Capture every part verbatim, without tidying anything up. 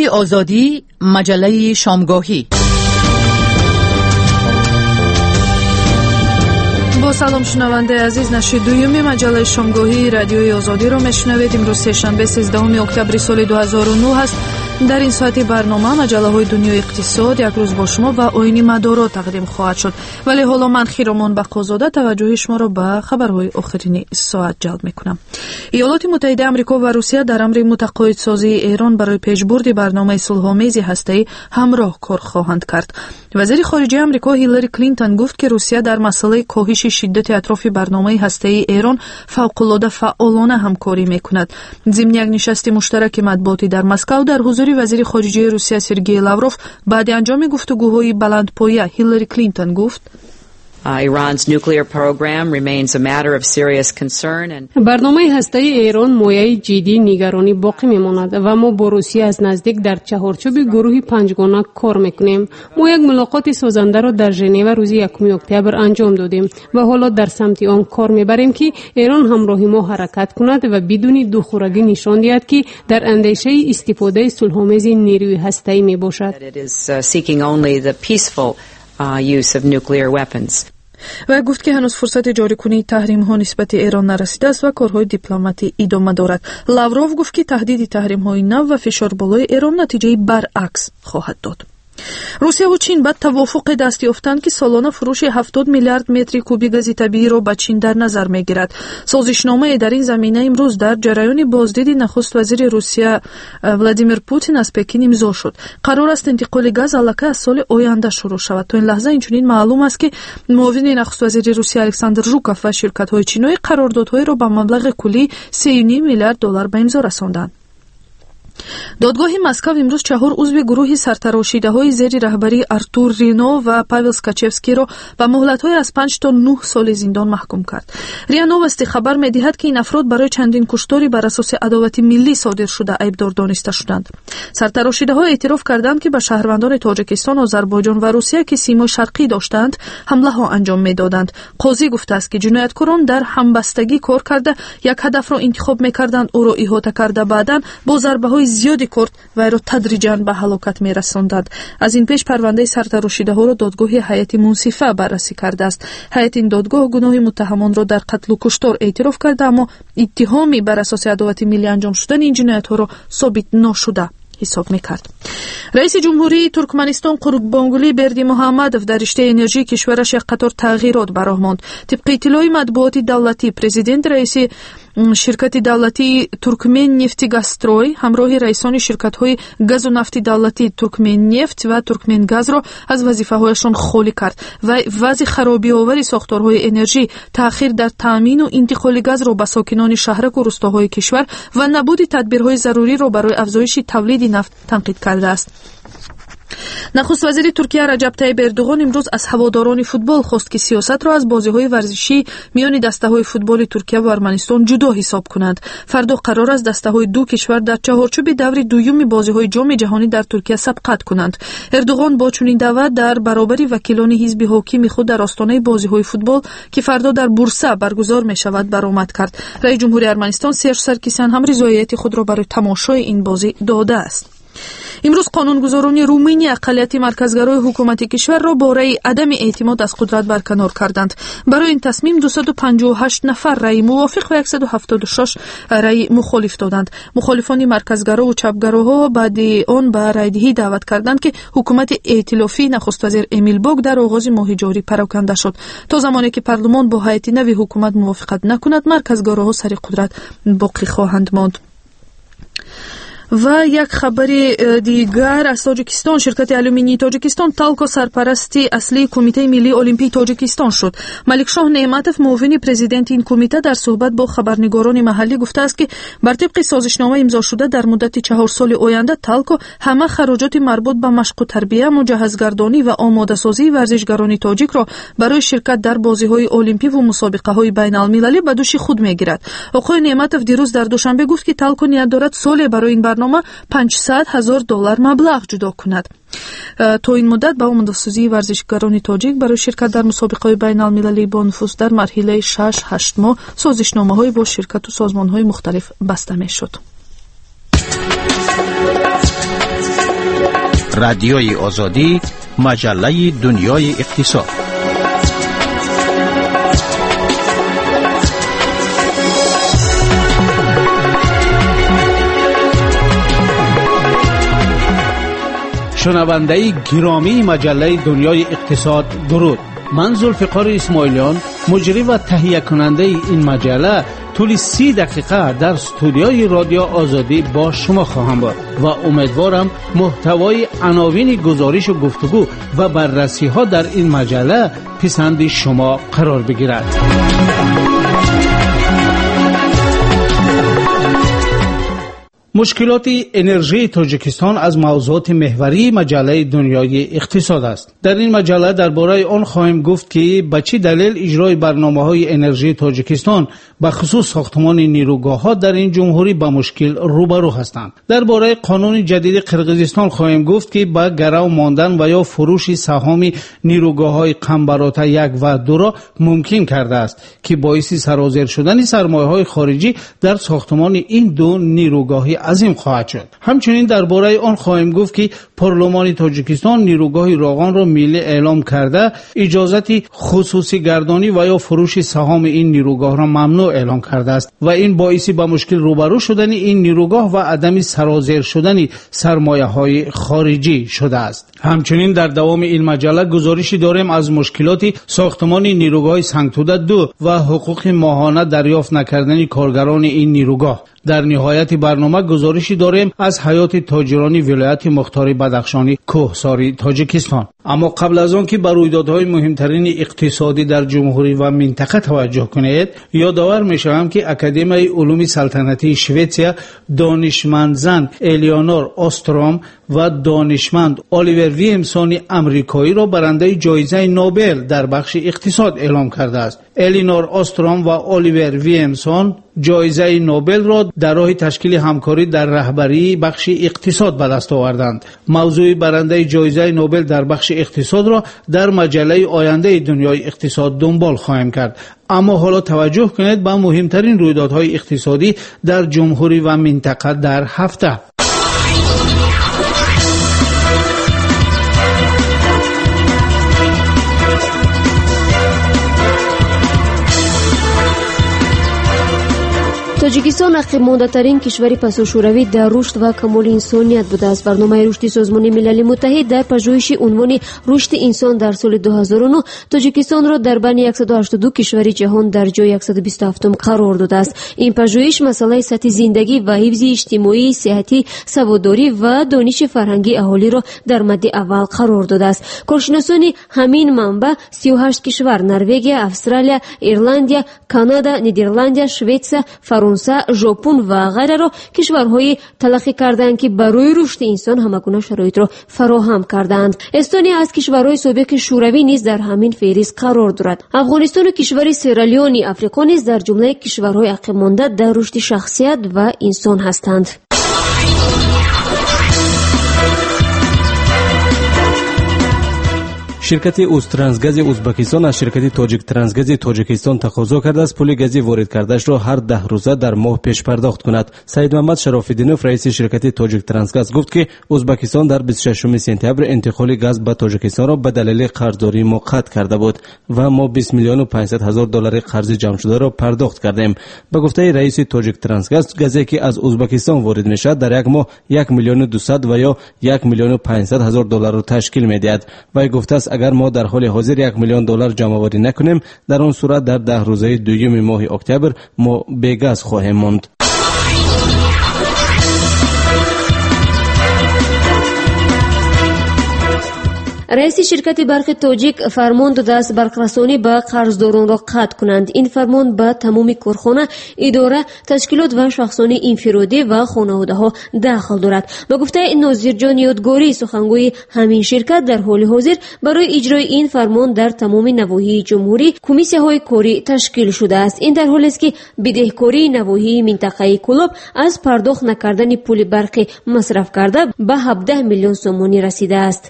رادیوی آزادی، مجله شامگاهی. با سلام شنونده عزیز، نشر دویمی مجله شامگاهی رادیوی آزادی رو میشنوید. امروز سه‌شنبه سیزدهم اکتبر سال دو هزار و نه است. در این ساعت برنامه مجله های دنیای اقتصاد یک روز با شما و آیین مدارات تقدیم خواهد شد. ولی حالا من خیرمان بقازاده توجه شما را به خبرهای آخرین ساعت جلب میکنم. ایالات متحده آمریکا و روسیه در امر متقاعدسازی ایران برای پیشبرد برنامه صلح‌آمیز هسته‌ای همراه کار خواهند کرد. وزیر خارجه آمریکا هیلاری کلینتون گفت که روسیه در مسئله کاهش شدت اطراف برنامه هسته‌ای ایران فوق‌العاده فعالانه همکاری میکند. ضمن یک نشست مشترک مطبوعاتی در مسکو در حضور وزیر خارجه روسیه سرگئی لاوروف بعد انجام گفتگوهای بلندپایه هیلاری کلینتون گفت Iran's nuclear program remains a matter of serious concern and برنامه هسته‌ای ایران مایه جدی نگرانی باقی میماند و ما با روسیه از نزدیک در چهارچوب گروه پنجگانه کار میکنیم. ما یک ملاقات سازنده را در ژنو روز یکم اکتبر انجام دادیم و حالا در سمت آن کار میبریم که ایران همراه ما حرکت کند و بدون دخورگی نشان دهد که در اندیشه استفاده صلح‌آمیز نیروی هسته‌ای میباشد. و گفت که هنوز فرصت جاری کنی تحریم ها نسبت ایران نرسیده است و کارهای دیپلماتی ادامه دارد. لاوروف گفت که تهدید تحریم های نو و فشار بالای ایران نتیجه برعکس خواهد داد. روسیه و چین بعد توافق دست یافتند که سالانه فروش هفتاد میلیارد متر کوبی گاز طبیعی را به چین در نظر میگیرد. سازشنامه در این زمینه امروز در جریان بازدید نخست وزیر روسیه ولادیمیر پوتین از پکین امضا شد. قرار است انتقال گاز البته از سال آینده شروع شود. تا این لحظه اینچنین معلوم است که معاون نخست وزیر روسیه الکساندر ژوکوف و شرکت‌های چینی قراردادهای را به مبلغ کلی سه و نیم میلیارد دلار به امضا رساندند. دادگاه مسکو امروز چهار عضو گروه سرتراشیده‌های زیر رهبری آرتور رینو و پاول سکاچفسکی را به مهلت‌های از پنج تا نه سال زندان محکوم کرد. ریا نووستی خبر می‌دهد که این افراد برای چندین کشتاری بر اساس عداوت ملی صادر شده عیبدار دانسته شدند. سرتراشیده‌ها اعتراف کردند که به شهروندان تاجیکستان، آذربایجان و روسیه که سیمای شرقی داشتند حمله‌ها انجام می‌دادند. قاضی گفته است که جنایتکاران در همبستگی کار کرده یک هدف را انتخاب می‌کردند، او را احاطه کرده بعداً با ضربه‌های زیادی کرد و او را تدریجاً به هلاکت می‌رساندند. از این پیش پرونده سرتراشیده‌ها را دادگاه هیئت منصفه بررسی کرده است. هیئت این دادگاه گناه متهمان را در قتل و کشتار اعتراف کرده، اما اتهامی بر اساس عداوت ملی انجام شدن این جنایت‌ها را ثابت نشده حساب می‌کرد. رئیس جمهوری ترکمنستان قوربانگولی بردیمحمدov در رشته انرژی کشورش یک قطار تغییرات برآورد. طبق اطلاع مطبوعاتی دولتی، پرزیدنت رئیس شرکت دولتی ترکمن نفتگازستروی همراه رئیسان شرکت‌های گاز و نفت دولتی ترکمن نفت و ترکمن گاز را از وظیفه‌هایشان خالی کرد و وضع خرابی‌آور ساختارهای انرژی، تأخیر در تامین و انتقال گاز را به ساکنان شهرک و روستاهای کشور و نبود تدبیرهای ضروری را برای افزایش تولید نفت تنقید کرده است. نخست وزیر ترکیه رجب طیب اردوغان امروز از هواداران فوتبال خواست که سیاست را از بازی‌های ورزشی میان دسته‌های فوتبال ترکیه و ارمنستان جدا حساب کنند. فردا قرار است دسته‌های دو کشور در چهارچوب دور دوم بازی‌های جام جهانی در ترکیه سبقت کنند. اردوغان با چنین دعوت در برابر وکیلان حزب حاکم خود در آستانه بازی‌های فوتبال که فردا در بورسا برگزار می‌شود برآمد کرد. رئیس جمهوری ارمنستان سرژ سرکیسیان هم رضایت خود را برای تماشای این بازی داده است. امروز قانونگذاران رومانی اقلیت مرکزگرای حکومت کشور را باره عدم اعتماد از قدرت برکنار کردند. برای این تصمیم دویست و پنجاه و هشت نفر رأی موافق و صد و هفتاد و شش رأی مخالف دادند. مخالفان مرکزگرا و چپگراها بعد آن به رأیدهی دعوت کردند که حکومت ائتلافی نخست وزیر امیل بوگ در آغاز ماه جاری پراکنده شد. تا زمانی که پارلمان با هیئت نوی حکومت موافقت نکند، مرکزگراها سر قدرت باقی خواهند ماند. و یک خبر دیگر از تاجیکستان، شرکت آلومینی تاجیکستان تالکو سرپرستی اصلی کمیته ملی المپیک تاجیکستان شد. ملکشاه نعمتوف معاون پرزیدنت این کمیته در صحبت با خبرنگاران محلی گفته است که بر طبق سازشنامه امضا شده در مدت چهار سال آینده تالکو همه خراجات مربوط به مشق و تربیت، مجهزگردانی و آماده سازی ورزشکاران تاجیک را برای شرکت در بازی‌های المپیک و مسابقه‌های بین‌المللی به دوش خود می‌گیرد. آقای نعمتوف دیروز در دوشنبه گفت که تالکو نیت دارد سال برای این برنامه پانصد هزار دلار مبلغ جدا کند. تا این مدت با آماده‌سازی ورزشکاران تاجیک برای شرکت در مسابقه‌های بین‌المللی با نفوذ در مرحله شش هشت ماه سازشنامه‌های با شرکت و سازمان‌های مختلف بسته می‌شد. رادیوی آزادی، مجله دنیای اقتصاد. شنونده گرامی مجله دنیای اقتصاد، درود. من ذوالفقار اسماعیلیان، مجری و تهیه کننده این مجله، طول سی دقیقه در استودیوی رادیو آزادی با شما خواهم بود و امیدوارم محتوای عناوین گزارش و گفتگو و بررسی ها در این مجله پسند شما قرار بگیرد. مشکلات انرژی تاجیکستان از موضوعات محوری مجله دنیای اقتصاد است. در این مجله درباره آن خواهیم گفت که به چه دلیل اجرای برنامه‌های انرژی تاجیکستان به خصوص ساختمان نیروگاه‌ها در این جمهوری با مشکل روبرو هستند. درباره قانون جدید قرقیزستان خواهیم گفت که با گرو ماندن و یا فروش سهام نیروگاه‌های قنبراته یک و دو را ممکن کرده است که باعث سرازیر شدن سرمایه‌های خارجی در ساختمان این دو نیروگاهی عظیم خواهد شد. همچنین درباره آن خواهیم گفت که پارلمان تاجیکستان نیروگاه راغان را ملی اعلام کرده، اجازت خصوصی گردانی و یا فروش سهام این نیروگاه را ممنوع اعلام کرده است و این باعث به مشکل روبرو شدن این نیروگاه و عدم سرازیر شدن سرمایه‌های خارجی شده است. همچنین در دوام این مجله گزارشی داریم از مشکلات ساختمان نیروگاه سنگتوده دو و حقوق ماهانه دریافت نکردن کارگران این نیروگاه. در نهایت برنامه گزارشی داریم از حیات تاجرانی ولایت مختار بدخشانی کوهساری تاجیکستان. اما قبل از آن که به رویدادهای مهمترین اقتصادی در جمهوری و منطقه توجه کنید، یادآور می‌شوم که اکادمی علوم سلطنتی شوئیسریا دانشمند زن الیانور آستروم و دانشمند الیور ویلمسون امریکایی را برنده جایزه نوبل در بخش اقتصاد اعلام کرده است. الیانور آستروم و الیور ویلمسون جایزه نوبل را در راه تشکیل همکاری در رهبری بخش اقتصاد به دست آوردند. موضوع برنده جایزه نوبل در بخش اقتصاد را در مجله آینده دنیای اقتصاد دنبال خواهیم کرد. اما حالا توجه کنید به مهمترین رویدادهای اقتصادی در جمهوری و منطقه در هفته. тоҷикистон ақибмондатарин кишвари пасошӯравӣ дар рушд ва камоли инсоният будааст. барномаи рушди созмони милали муттаҳид дар пажӯҳиши унвони рушди инсон дар соли ду ҳазору нӯҳ тоҷикистонро дар байни яксаду ҳаштоду ду кишвари ҷаҳон дар ҷои яксаду бисту ҳафтум қарор додааст. ин пажӯҳиш масъалаи сатҳи зиндагӣ ва ҳифзи иҷтимоӣ, сеҳатӣ, саводдорӣ ва дониши фарҳангии аҳолиро дар мадди аввал қарор додааст. коршиносони ҳамин манбаъ сию ҳашт кишвар Норвегия, Австралия, Ирландия, Канада, Нидерландия, Шветсия, Фаронса, ژاپن و غیره را کشورهای تلقی کردند که برای رشد انسان همگونه شرایط را فراهم کردند. استونیا از کشورهای سابق شوروی نیز در همین فهرست قرار دارد. افغانستان و کشور سیرالیون آفریقا نیز در جمله کشورهای عقب مانده در رشد شخصیت و انسان هستند. شرکت اوسترانسگاز ازبکستان از شرکت تاجیک ترانسگاز تاجیکستان تقاضا کرده است پول گازی وارد کردهش را هر ده روزه در ماه پیش پرداخت کند. سید محمد شراف‌الدینوف رئیس شرکت تاجیک ترانسگاز گفت که ازبکستان در بیست و ششم سپتامبر انتقال گاز به تاجیکستان را به دلیل قرضداری موقت کرده بود و ما بیست میلیون و پانصد هزار دلار قرض جمع شده را پرداخت کردیم. به گفته رئیس تاجیک ترانسگاز، گازی که از ازبکستان وارد میشود در یک ماه یک میلیون و دویست و یا یک میلیون و پانصد هزار دلار را تشکیل میدهد. و گفته است اگر ما در حال حاضر یک میلیون دلار جمع آوری نکنیم، در آن صورت در ده روزه دوم ماه اکتبر ما بی‌گاز خواهیم ماند. رئیس شرکت برق تاجیک فرمان داده‌است برقرسانی به قرضداران را قطع کنند. این فرمان به تمام کارخانه، اداره، تشکیلات و شخصان انفرادی و خانواده‌ها داخل دارد. به گفته ناظر جان یادگاری سخنگوی همین شرکت، در حال حاضر برای اجرای این فرمان در تمام نواحی جمهوری کمیسی‌های کاری تشکیل شده است. این در حالی است که بدهکاری نواحی منطقه کلاب از پرداخت نکردن پول برق مصرف کرده به هفده میلیون سومانی رسیده است.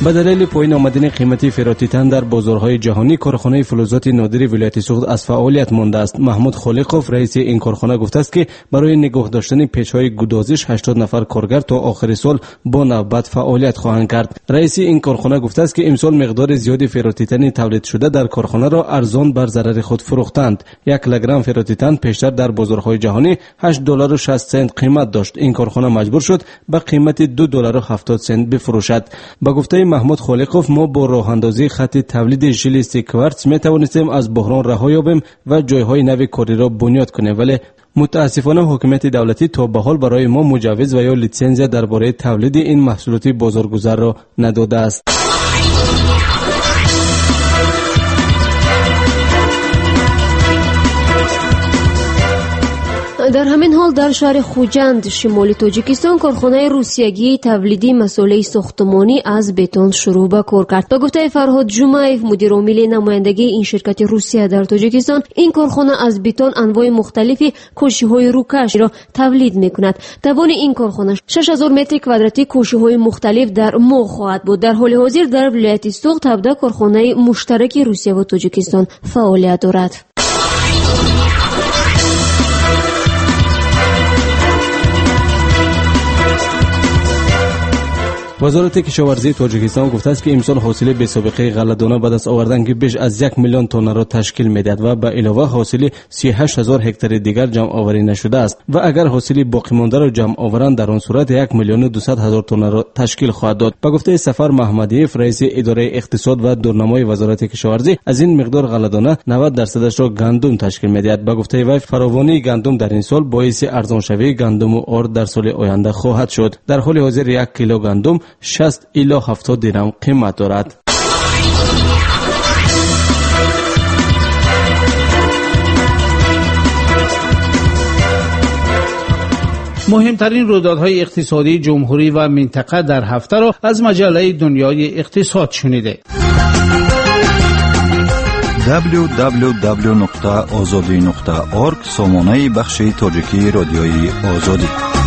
به دلیل پایین آمدن قیمت فراتیتن در بازارهای جهانی کارخانه فلزات نادری ولایت سوخت از فعالیت مانده است. محمود خالقوف رئیس این کارخانه گفته است که برای نگاه داشتن پیچ‌های گدازش هشتاد نفر کارگر تا آخر سال با نوبت فعالیت خواهند کرد. رئیس این کارخانه گفته است که امسال مقدار زیادی فراتیتن تولید شده در کارخانه را ارزان بر ضرر خود فروختند. یک کیلوگرم فراتیتن پیشتر در بازارهای جهانی هشت دلار و شصت سنت قیمت داشت. این کارخانه مجبور شد به قیمت دو دلار و هفتاد سنت بفروشد. با گفته محمود خالقوف ما با راه اندازی خط تولید ژل کوارتز می توانستیم از بحران رها یابیم و جایهای نو کاری را بنیاد کنیم، ولی متاسفانه حکومت دولتی تا به حال برای ما مجوز و یا لیسانس درباره تولید این محصولات بازارگذار را نداده است. در همین حال در شهر خوجند شمال تاجیکستان کارخانه روسیگی تولیدی مساله ساختمانی از بتون شروع به کار کرد. به گفته فرهاد جمعیف مدیر عامل نمایندگی این شرکت روسیه در تاجیکستان، این کارخانه از بتون انواع مختلفی کوشه‌های روکش را تولید می‌کند. توان این کارخانه شش هزار متر کوادراتی کوشه‌های مختلف در ماه خواهد بود. در حال حاضر در ولایت سوخت هفده کارخانه مشترک روسیه و تاجیکستان فعالیت دارد. وزارت کشاورزی تاجیکستان گفته است که امسال حاصل بی سابقه غله‌دانه به دست آوردن که بیش از یک میلیون تن را تشکیل می‌دهد و به علاوه حاصل سی و هشت هزار هکتار دیگر جمع آوری نشده است و اگر حاصل باقی مانده را جمع آورند در آن صورت یک میلیون و دویست هزار تن را تشکیل خواهد داد. به گفته سفر محمدیف رئیس اداره اقتصاد و دورنمای وزارت کشاورزی، از این مقدار غله‌دانه نود درصدش را گندم تشکیل می‌دهد. به گفته وی فراوانی گندم در این سال باعث ارزان شوی گندم و آرد در سال آینده خواهد شد. در حال حاضر یک کیلو گندم شصت الی هفتاد درم قیمت دارد. مهمترین رویدادهای اقتصادی جمهوری و منطقه در هفته را از مجله دنیای اقتصاد شنیده. دبلیو دبلیو دبلیو نقطه آزادی نقطه اورگ سامانه بخش تاجیکی رادیوی آزادی.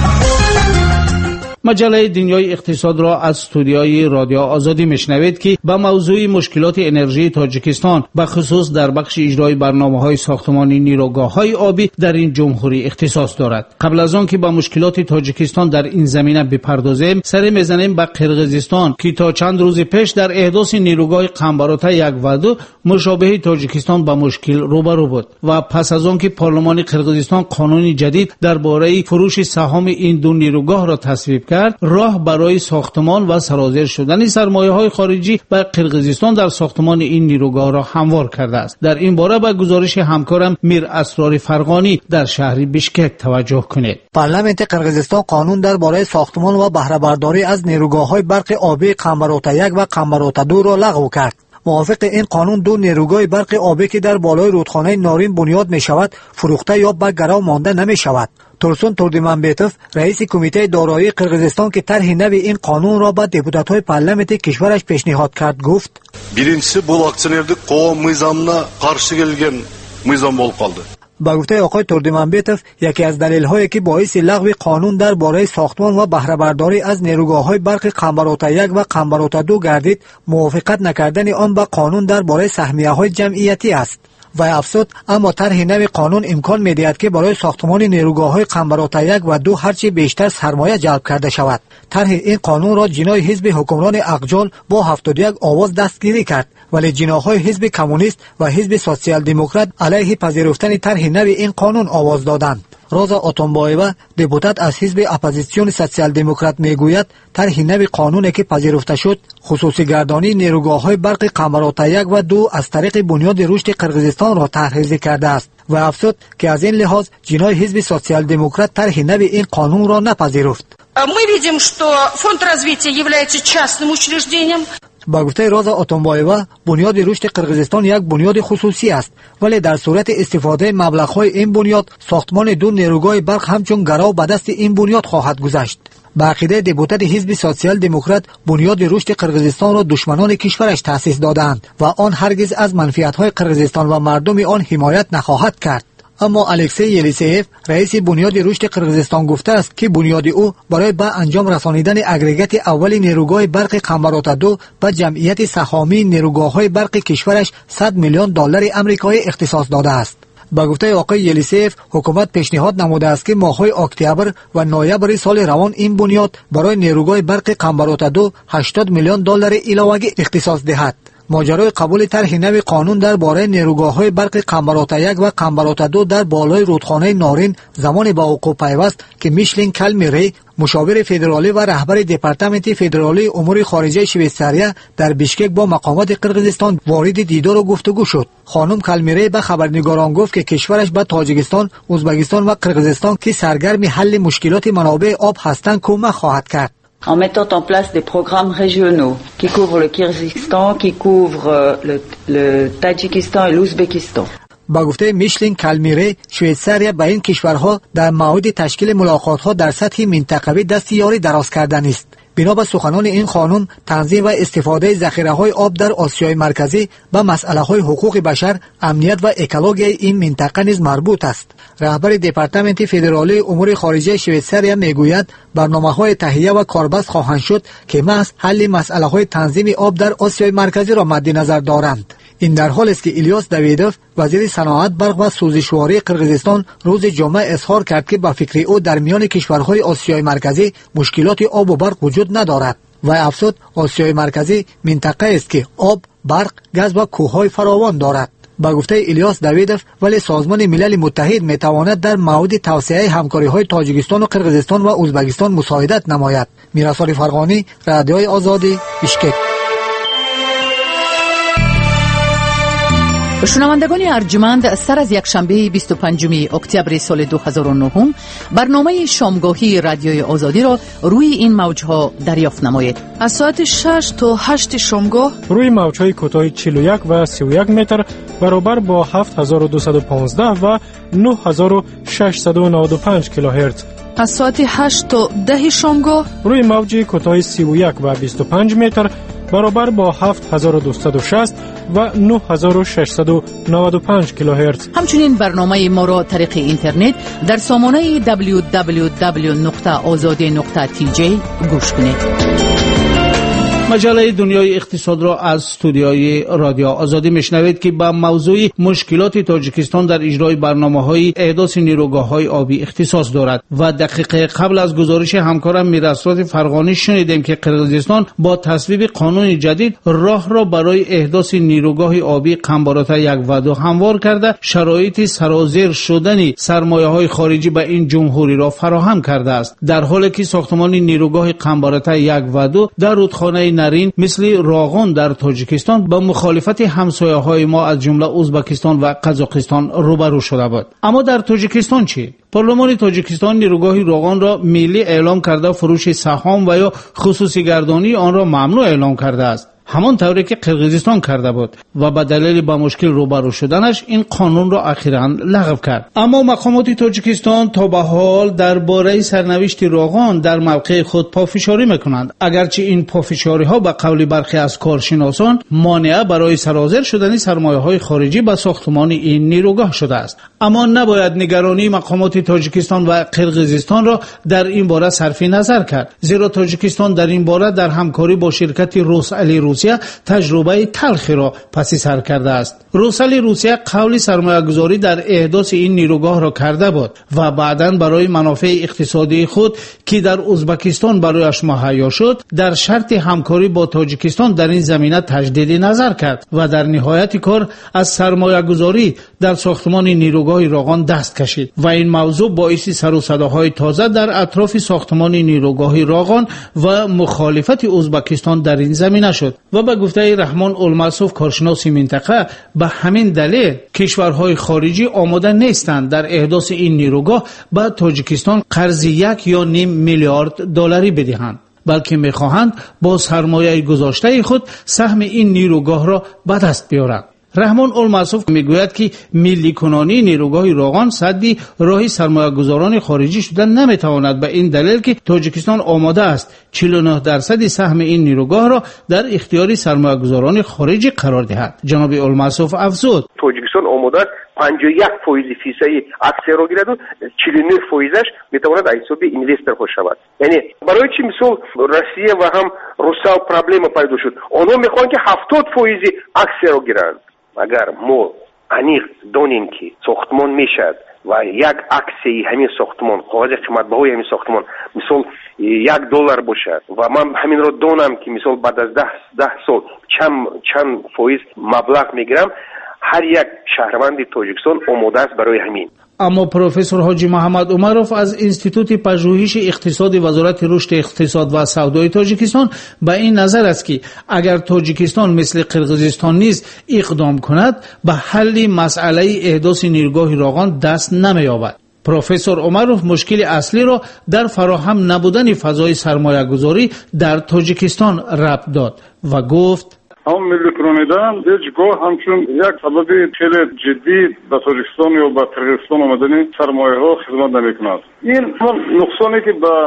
مجله دنیای اقتصاد را از استودیوی رادیو آزادی میشنوید که به موضوع مشکلات انرژی تاجیکستان به خصوص در بخش اجرای برنامه‌های ساختمانی نیروگاه‌های آبی در این جمهوری اختصاص دارد. قبل از آن که به مشکلات تاجیکستان در این زمینه بپردازیم، سر میزنیم به قرقیزستان که تا چند روز پیش در احداث نیروگاه قنبراتا یک و دو مشابه تاجیکستان به مشکل روبرو بود و پس از آن که پارلمان قرقیزستان قانونی جدید درباره فروش سهام این دو نیروگاه را تصویب کرد، راه برای ساختمان و سرازیر شدن سرمایه‌های خارجی به قرقیزستان در ساختمان این نیروگاه را هموار کرده است. در این باره به گزارش همکارم میر اسرار فرغانی در شهر بیشکک توجه کنید. پارلمان قرقیزستان قانون درباره ساختمان و بهره برداری از نیروگاه‌های برق آبی قنبراتا یک و قنبراتا دو را لغو کرد. موافق این قانون دو نیروگاه برق آبی که در بالای رودخانه نارین بنیاد می شود فروخته یا به گرو مانده نمی شود. تورسون توردیمانبیتوف رئیس کمیته دارایی قرقیزستان که طرح نو این قانون را به deputat‌های پارلمان کشورش پیشنهاد کرد گفت: Birinchisi bu aksionerlik qo'm nizomuna qarshi kelgan nizom bo'lib qoldi. با گفته آقای توردیمانبیتوف یکی از دلایلی که باعث لغو قانون درباره ساختمان و بهره برداری از نیروگاه‌های برق قنبراتا یک و قنبراتا دو گردید موافقت نکردن آن با قانون درباره سهمیه‌های جمعیتی است. و افزود اما طرح نو قانون امکان می‌دهد که برای ساختمان نیروگاه‌های قنبراتا یک و دو هرچی بیشتر سرمایه جلب کرده شود. طرح این قانون را جناح حزب حکمران اقجال با هفتاد و یک آواز دستگیری کرد، ولی جناح‌های حزب کمونیست و حزب سوسیال دموکرات علیه پذیرفتن طرح نو این قانون آواز دادند. روزا اتومبایوا دپوتات از حزب اپوزیسیون سوسیال دموکرات میگوید طرح نو قانونی که پذیرفته شد خصوصی گردانی نیروگاه‌های برق قنبراتا یک و دو از طریق بنیاد رشد قرقیزستان را طرح کرده است و افزود که از این لحاظ جناح حزب سوسیال دموکرات طرح نو این قانون را نپذیرفت. Мы видим, что фонд развития является частным учреждением. با گفته روزا اتومبایوا بنیاد رشد قرقیزستان یک بنیاد خصوصی است، ولی در صورت استفاده مبلغ‌های این بنیاد ساختمان دو نیروگاه برق همچون گرو به دست این بنیاد خواهد گذشت. با عقیده دپوتات حزب سوسیال دموکرات بنیاد رشد قرقیزستان را دشمنان کشورش تأسیس دادند و آن هرگز از منفعت‌های قرقیزستان و مردم آن حمایت نخواهد کرد. اما الکسی یلیسیف رئیس بنیاد رشد قرقیزستان گفته است که بنیاد او برای به انجام رسانیدن اگریگات اول نیروگاه برق قنبرات دو به جمعیت سهامی نیروگاه‌های برق کشورش صد میلیون دلار آمریکایی اختصاص داده است. با گفته آقای یلیسیف، حکومت پیشنهاد نموده است که ماه‌های اکتبر و نوامبر سال روان این بنیاد برای نیروگاه برق قنبرات دو هشتاد میلیون دلار علاوه اختصاص دهد. ماجرای قبول طرح نوی قانون درباره نیروگاه‌های برق قنبرات یک و قنبرات دو در بالای رودخانه نارین زمان با وقوع پیوست که میشلین کلمیری، مشاور فدرالی و رهبر دپارتمنت فدرالی امور خارجه شویتزاریا در بیشکک با مقامات قرقیزستان وارد دیدار و گفتگو شد. خانم کلمیری به خبرنگاران گفت که کشورش به تاجیکستان، ازبکستان و قرقیزستان که سرگرم حل مشکلات منابع آب هستند کمک خواهد کرد. En mettant en place des programmes régionaux qui couvrent le Kyrgyzstan, qui couvrent le, le Tadjikistan et l'Ouzbékistan. با گفته میشلین کلمیری، شویتزاریا به این کشورها در موعد تشکیل ملاقات‌ها در سطح منطقوی دست یاری دراز کردن است. بنا به سخنان این خانم، تنظیم و استفاده ذخیره‌های آب در آسیای مرکزی به مسئله‌های حقوق بشر، امنیت و اکولوژی این منطقه نیز مربوط است. رهبر دپارتمنت فدرالی امور خارجه شویتزاریا میگوید برنامه‌های تهیه و کاربست خواهند شد که محض حل مسئله‌های تنظیم آب در آسیای مرکزی را مد نظر دارند. این در حال است که الیاس دویدوف، وزیر صنعت، برق و سوزشواری قرقیزستان، روز جمعه اظهار کرد که با فکر او در میان کشورهای آسیای مرکزی مشکلات آب و برق وجود ندارد و افزود آسیای مرکزی منطقه است که آب، برق، گاز و کوههای فراوان دارد. با گفته الیاس دویدوف، ولی سازمان ملل متحد میتواند در مورد توسعه همکاری‌های تاجیکستان و قرقیزستان و ازبکستان مساعدت نماید. میرسال فرغانی، رادیوی آزادی، بیشکک. شنوندگان ارجمند، سر از یک شنبه بیست و پنجم اکتبر سال دو هزار و نه برنامه شامگاهی رادیوی آزادی را روی این موجها دریافت نمایید. از ساعت شش تا هشت شامگاه روی موجهای کوتاه چهل و یک و سی و یک متر برابر با هفت هزار و دویست و پانزده و نه هزار و ششصد و نود و پنج کیلوهرتز. از ساعت هشت تا ده شامگاه روی موج کوتاه سی و یک و بیست و پنج متر برابر با هفت هزار و دویست و شصت و نه هزار و ششصد و نود و پنج کیلوهرتز. همچنین برنامه ما را طریق اینترنت در سامانه دبلیو دبلیو دبلیو نقطه آزادی نقطه تی جی گوش کنید. مجله دنیای اقتصاد را از استودیوی رادیو آزادی میشنوید که با موضوع مشکلات تاجیکستان در اجرای برنامه‌های احداث نیروگاه‌های آبی اختصاص دارد و دقیقه قبل از گزارش همکارم میرسرات فرغانی شنیدیم که قرقیزستان با تصویب قانون جدید راه را برای احداث نیروگاه آبی قنبرات یک و دو هموار کرده شرایط سرازیر شدن سرمایه‌های خارجی به این جمهوری را فراهم کرده است، در حالی که ساختمان نیروگاه قنبرات یک و دو در رودخانه نارین مثل راغون در تاجیکستان با مخالفت همسایه‌های ما از جمله ازبکستان و قزاقستان روبرو شده بود. اما در تاجیکستان چی؟ پارلمان تاجیکستان نیروگاه راغون را ملی اعلام کرده، فروش سهام و یا خصوصی گردانی آن را ممنوع اعلام کرده است، همان طوری که قرقیزستان کرده بود و به دلیل با مشکل روبرو شدنش این قانون را اخیراً لغو کرد. اما مقامات تاجیکستان تا به حال درباره سرنوشت راغون در موقع خود پافشاری میکنند، اگرچه این پافشاری ها به قول برخی از کارشناسان مانع برای سرازیر شدن سرمایه های خارجی به ساختمان این نیروگاه شده است. اما نباید نگرانی مقامات تاجیکستان و قرقیزستان را در این باره صرف نظر کرد، زیرا تاجیکستان در این باره در همکاری با شرکت روسالی روسیه تجربه تلخی را پس سر کرده است. روسالی روسیه قول سرمایه‌گذاری در احداث این نیروگاه را کرده بود و بعداً برای منافع اقتصادی خود که در ازبکستان برایش مهیا شد در شرط همکاری با تاجیکستان در این زمینه تجدید نظر کرد و در نهایت کار از سرمایه‌گذاری در ساختمان نیروگاه راغون دست کشید و این موضوع باعث سر و صداهای تازه در اطراف ساختمان نیروگاه راغون و مخالفت ازبکستان در این زمینه شد و به گفته رحمان الماسوف کارشناس منطقه به همین دلیل کشورهای خارجی آماده نیستند در احداث این نیروگاه به تاجیکستان قرض یک یا نیم میلیارد دلاری بدهند، بلکه میخواهند با سرمایه گذاشته خود سهم این نیروگاه را به دست بیارند. رحمان الماسوف میگوید که ملی کنانی نیروگاه راغون سدی راهی سرمایه گذاران خارجی شدن نمیتواند به این دلیل که تاجیکستان آماده است چهل و نه درصد سهم این نیروگاه را در اختیار سرمایه گذاران خارجی قرار دهد. جناب الماسوف افزود تاجیکستان آماده است پنجاه و یک فیصد فیصدی اکسیو را گیرد و چهل و نه فیصدش میتواند حساب اینوستر ها شود. یعنی برای چی مثال روسیه و هم روسا پرابلم پیدا شد، آنها میخوان که هفتاد فیصد اکسیو را گیرند. اگر ما انیق دانیم که ساختمان میشد و یک اکسی همین ساختمان قیمت قیمت بهای همین ساختمان مثال یک دلار باشد و من همین رو دانم که مثال بعد از ده ده سال چند چند فایز مبلغ میگیرم، هر یک شهروند تاجیکستان آماده است برای همین. اما پروفسور حاجی محمد عمروف از انستیتوت پژوهش اقتصادی وزارت رشد اقتصاد و سودای تاجیکستان به این نظر است که اگر تاجیکستان مثل قرقیزستان نیز اقدام کند به حل مسئله احداث نیروگاه روغن دست نمی‌یابد. پروفسور عمروف مشکل اصلی را در فراهم نبودن فضای سرمایه‌گذاری در تاجیکستان ربط داد و گفت هم ملی کرانیدن هیچگاه همچون یک سبب خیلی جدی به تاجیکستان یا به قرقیزستان آمدن سرمایه ها خدمت نمیکند. این نقصانی که به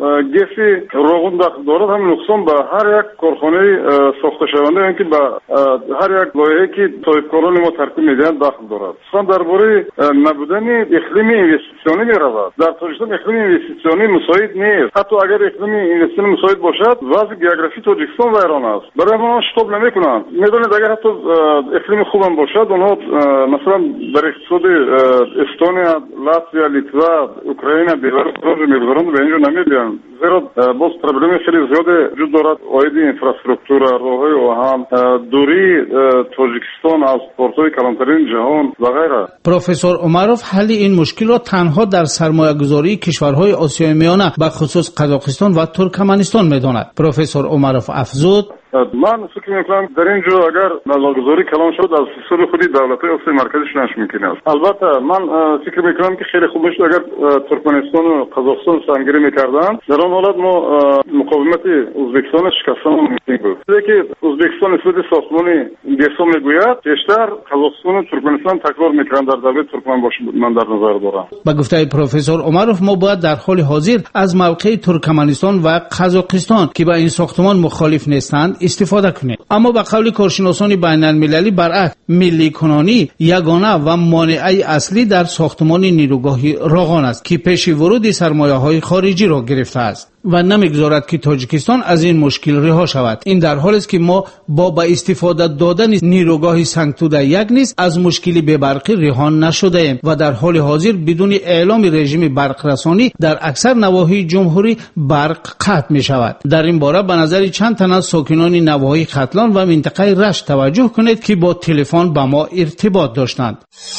گفی روغن داخل دارد هم نقصان به هر یک کارخانه ساخته شونده یعنی که به هر یک لایحه‌ای که صاحبکاران ما ترتیب میدهند داخل دارد. سخن درباره نبودن اقلیم اینوستیسیونی میرود. در تاجیکستان اقلیم اینوستیسیونی مساعد نیست. حتی اگر اقلیم اینوستیسیونی مساعد باشد وضع گئوگرافی تاجیکستان ویران است. برای ما شتاب نمیکنند. میدونید اگر حتی اقلیم خوبم باشد اونها مثلا در اقتصاد استونیا، لاتویا، لیتوا، اوکراین، بیلاروس میگذارند به اینجا نمیدن. زیرا باز پروبلم خیلی زیاده وجود دارد. آید اینفراستراکتور، راههای آهن، دوری تاجیکستان از پورت‌های کلانترین جهان و غیره. پروفسور عمروف حل این مشکل را تنها در سرمایه‌گذاری کشورهای آسیای میانه به خصوص قزاقستان و ترکمنستان می‌داند. پروفسور عمروف افزود من فکر میکنم در اینجا اگر مبلغگذاری کلان شد از حساب خودی دولت‌های آسیای مرکزی شدنش ممکن است. البته من فکر میکنم که خیلی خوب میشد اگر ترکمنستان و قزاقستان سنگری میکردن. در آن حالت ما مقاومت ازبکستان شکستن ممکن بود. که ازبکستان نسبت ساختمانی گسو میگوید بیشتر قزاقستان و ترکمنستان تکرار میکنند در دولت ترکمن باشه من در نظر دارم. با گفته پروفسور عمروف ما باید در حال حاضر از موقع ترکمنستان و قزاقستان که با این ساختمان مخالف نیستند استفاده کنیم. اما به قول کارشناسان بین المللی برعکس ملی کنانی یگانه و مانع اصلی در ساختمان نیروگاه روغن است که پیش ورود سرمایه‌های خارجی را گرفته است و نمیگذارد که تاجیکستان از این مشکل رها شود. این در حالی است که ما با به استفاده دادن نیروگاه سنگتوده یک نیز از مشکلی به برقی رها نشده ایم و در حال حاضر بدون اعلام رژیم برق رسانی در اکثر نواحی جمهوری برق قطع می شود. در این باره به نظر چند تن از ساکنان نواحی ختلان و منطقه رشت توجه کنید که با تلفن با ما ارتباط داشتند.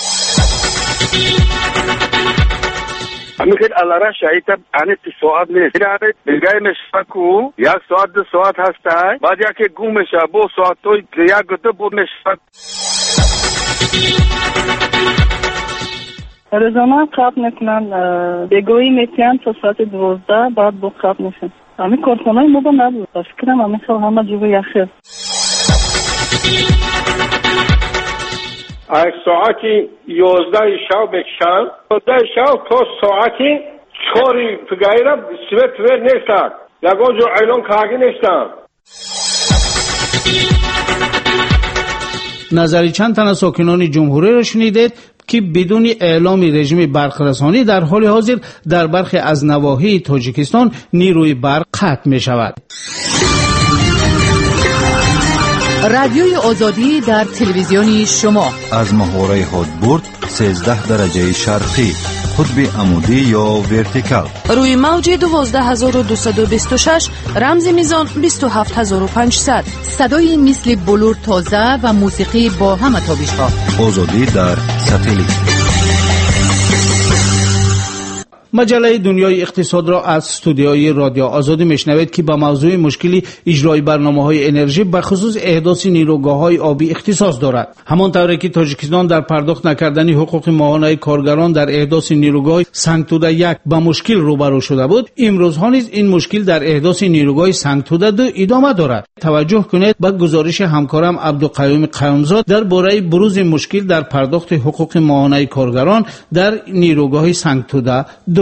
میخواد علاره شایده آن ساعت نیست. یعنی بگای مشفکو یک ساعت دو ساعت هسته بعد یکی گم میشه با ساعت توی یک گوته بود مشفک. روزانه قطع میکنن بگویی میتین تا ساعت دوازده بعد با قطع میشن. همین کارخانه ما با نبود. فکرم همین سال همه جوه یخه. از ساعتی یازده شب بکشن یازده شب تا ساعتی چهاری پگیرم سویت ویر نیستن یکان جو اعلان کاغی نیستن. نظری چند تن از ساکنان جمهوری را شنیدید که بدون اعلام رژیم برق رسانی در حال حاضر در برخی از نواحی تاجیکستان نیروی برق قطع می شود. رادیوی آزادی در تلویزیونی شما از محوره هادبورد سیزده درجه شرقی قطب عمودی یا ورتیکال روی موج دوازده هزار و دویست و بیست و شش رمز میزان بیست و هفت هزار و پانصد صدای مثل بلور تازه و موسیقی با همه تابش‌ها. آزادی در ساتلیت. مجله دنیای اقتصاد را از استودیوی رادیو آزادی میشنوید که با موضوع مشکلی اجرای برنامه‌های انرژی به خصوص احداث نیروگاه‌های آبی اختصاص دارد. همانطور که تاجیکستان در پرداخت نکردن حقوق ماهانه کارگران در احداث نیروگاه سنگتوده یک با مشکل روبرو شده بود، امروزها نیز این مشکل در احداث نیروگاه سنگتوده دو ادامه دارد. توجه کنید به گزارش همکارم عبدالقیوم قیومزاد درباره بروز مشکل در پرداخت حقوق ماهانه کارگران در نیروگاه سنگتوده دو.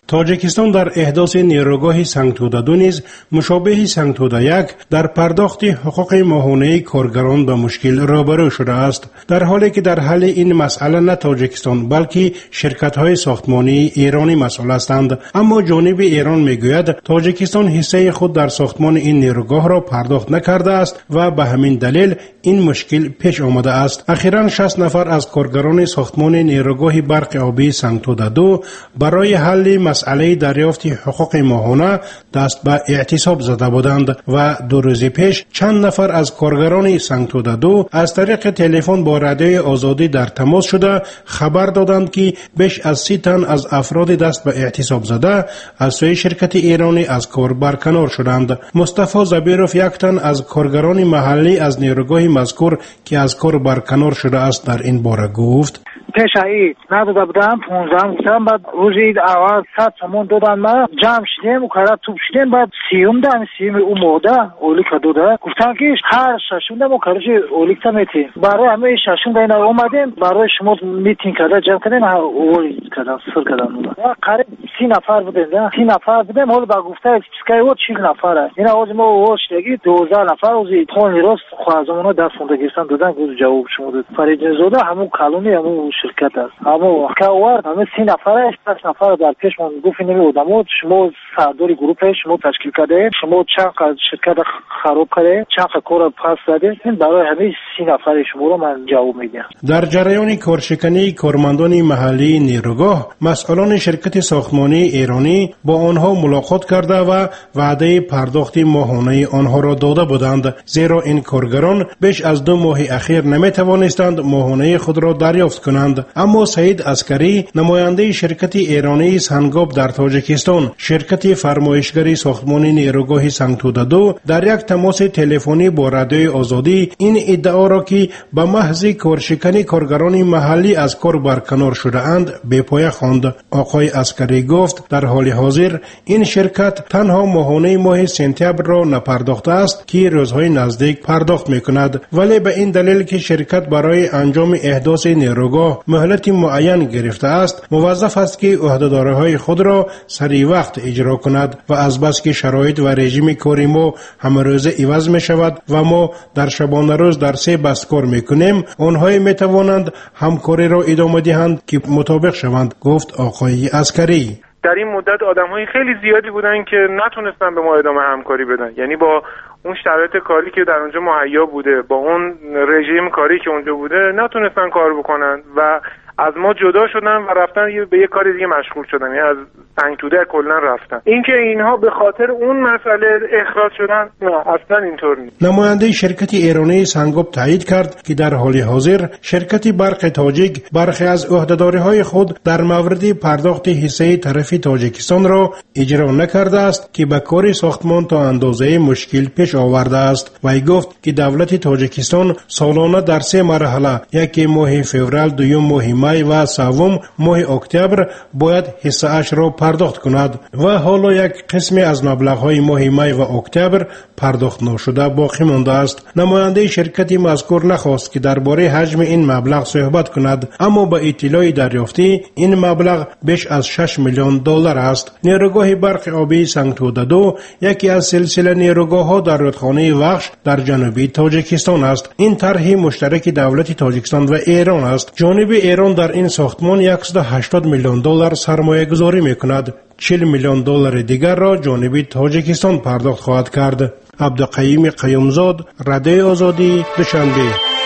تاجیکستان در احداث نیروگاه سنگتوده دو نیز مشابه سنگتوده یک در پرداخت حقوق ماهانه کارگران به مشکل روبرو شده است، در حالی که در حل این مسئله نه تاجیکستان بلکه شرکت‌های ساختمانی ایرانی مسئول هستند. اما جانب ایران میگوید تاجیکستان حصه خود در ساختمان این نیروگاه را پرداخت نکرده است و به همین دلیل این مشکل پیش آمده است. اخیراً شصت نفر از کارگران ساختمان نیروگاه برق آبی سنگتوده دو برای حل مسئله دریافت حقوق ماهانه دست به اعتصاب زده بودند و دو روز پیش چند نفر از کارگران سنگتوده دو از طریق تلفن با رادیوی آزادی در تماس شده خبر دادند که بیش از سی تن از افراد دست به اعتصاب زده از سوی شرکت ایرانی از کار برکنار شدند. مصطفی زبیروف یک تن از کارگران محلی از نیروگاه مذکور که از کار برکنار شده است در این باره گفت: پیش عید نداده بودم پونزده گفتم، بعد روز عید اول صد تومان دادن، ما جمع شدیم و کارا توپ شدیم، بعد سیوم دادن سیوم اون موده اولیک داده گفتن که هر ششم دم و کارش اولیک تا میتیم برای همه ششم دین اومدیم برای شما میتین کرده جمع کردن اولیک کردن سر کردن قریب سی نفر بودیم نه سی نفر بودیم. حالا با گفته اسکای و چهل نفره اینا از ما واشتگی دوازده نفر از خونی راست خوازمونو دست مونده گرفتن دادن گوز جواب شما داد فرید زاده همون کالونی همون شرکت است اما کاور همه سی نفره پنج نفر در پیش من گفت نمیودم شما سردار گروه شما تشکیل کرده شما چند شرکت خراب کرده چند کار پاس داده این برای همه سی نفر شما رو من جواب میدم. در جریان کارشکنی کارمندان محلی نیروگاه مسئولان شرکت ساختمانی ایرانی با آنها ملاقات کرده و وعده پرداخت ماهانه آنها را داده بودند، زیرا این کارگران بیش از دو ماه اخیر نمیتوانستند ماهانه خود را دریافت کنند. اما سعید عسکری نماینده شرکت ایرانی سنگاب در تاجیکستان شرکت فرمایشگری ساختمان نیروگاه سنگتوده دو در یک تماس تلفنی با رادیوی آزادی این ادعا را که به محض کارشکنی کارگران محلی از کار برکنار شده اند بی پایه خواند. آقای عسکری گفت در حال حاضر این شرکت تنها ماهانه ماه سپتامبر را نپرداخته است که روزهای نزدیک پرداخت میکند، ولی به این دلیل که شرکت برای انجام احداث نیروگاه مهلت معین گرفته است موظف است که عهدهداری‌های خود را سریع وقت اجرا کند و از بس که شرایط و رژیم کاری ما همه روزه عوض می شود و ما در شبانه روز در سه بست کار می کنیم آنها می توانند همکاری را ادامه دهند که مطابق شوند، گفت آقای عسکری. در این مدت آدم‌های خیلی زیادی بودن که نتونستن به ما ادامه همکاری بدن، یعنی با اون شرایط کاری که در اونجا مهیا بوده با اون رژیم کاری که اونجا بوده نتونستن کار بکنن و از ما جدا شدن و رفتن به یه کار دیگه مشغول شدن، یعنی از سنگتوده کلا رفتن. اینکه اینها به خاطر اون مسئله اخراج شدن اصلا اینطور نیست. نماینده شرکت ایرانی سنگاب تایید کرد که در حال حاضر شرکت برق تاجیک برخی از عهدهداری‌های خود در مورد پرداخت حصه طرفی تاجیکستان را اجرا نکرده است که به کار ساختمان تا اندازه مشکل پیش آورده است. وی گفت که دولت تاجیکستان سالانه در سه مرحله یکی ماه فوریه، دوم ماه می و سوم ماه اکتبر باید حصه اش را پرداخت کند و حالا یک قسمی از مبلغ‌های ماه می و اکتبر پرداخت نشده باقی مانده است. نماینده شرکت مذکور نخواست که درباره حجم این مبلغ صحبت کند، اما با اطلاع دریافتی این مبلغ بیش از شش میلیون دلار است. نیروگاه برق آبی سنگتوده دو یکی از سلسله نیروگاه‌ها در رودخانه وخش در جنوبی تاجیکستان است. این طرح مشترک دولت تاجیکستان و ایران است. جانب ایران در این ساختمان صد و هشتاد میلیون دلار سرمایه گذاری میکند. چهل میلیون دلار دیگر را جانب تاجیکستان پرداخت خواهد کرد. عبدالقیوم قیومزاد، رادیو آزادی، دوشنبه.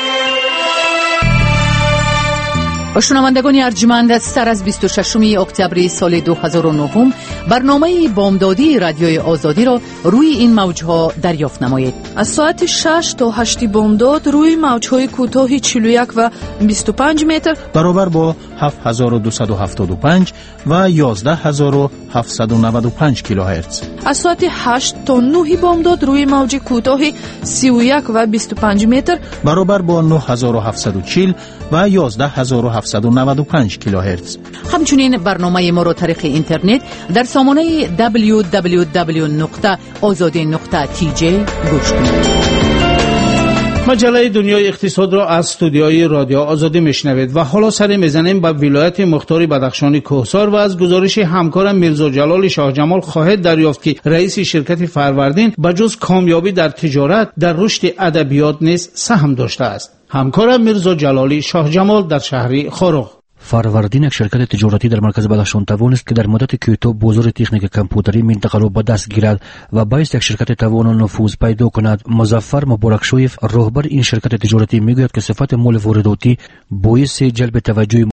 شنوندگان ارجمند، سر از بیست و ششم اکتبر سال دو هزار و نه برنامه بامدادی رادیوی آزادی را روی این موجها دریافت نمایید. از ساعت شش تا هشت بامداد روی موجهای کوتاه چهل و یک و بیست و پنج متر برابر با هفت هزار و دویست و هفتاد و پنج و یازده هزار و هفتصد و نود و پنج کیلوهرتز. از ساعت هشت تا نه بامداد روی موج کوتاه سی و یک و بیست و پنج متر برابر با نه هزار و هفتصد و چهل و یازده هزار و هفتصد و نود و پنج کیلوهرتز. همچنین برنامه ما را طریق اینترنت در سامانه دبلیو دبلیو دبلیو نقطه آزادی نقطه تی جی گوش کنید. مجله دنیای اقتصاد را از استودیوی رادیو آزادی میشنوید و حالا سری میزنیم به ولایت مختار بدخشان کوهسار و از گزارش همکارم میرزا جلال شاه جمال خواهد دریافت که رئیس شرکت فروردین بجز کامیابی در تجارت در رشد ادبیات نیز سهم داشته است. همکارم میرزا جلالی شاه جمال در شهر خاروغ. فروردین یک شرکت تجارتی در مرکز بدخشان توانست که در مدت کوتاه بازار تکنیک کامپیوتری منطقه را به دست گیرد و باعث یک شرکت توان نفوذ پیدا کند. مظفر مبارکشویف رهبر این شرکت تجارتی میگوید که صفت مال وارداتی باعث جلب توجه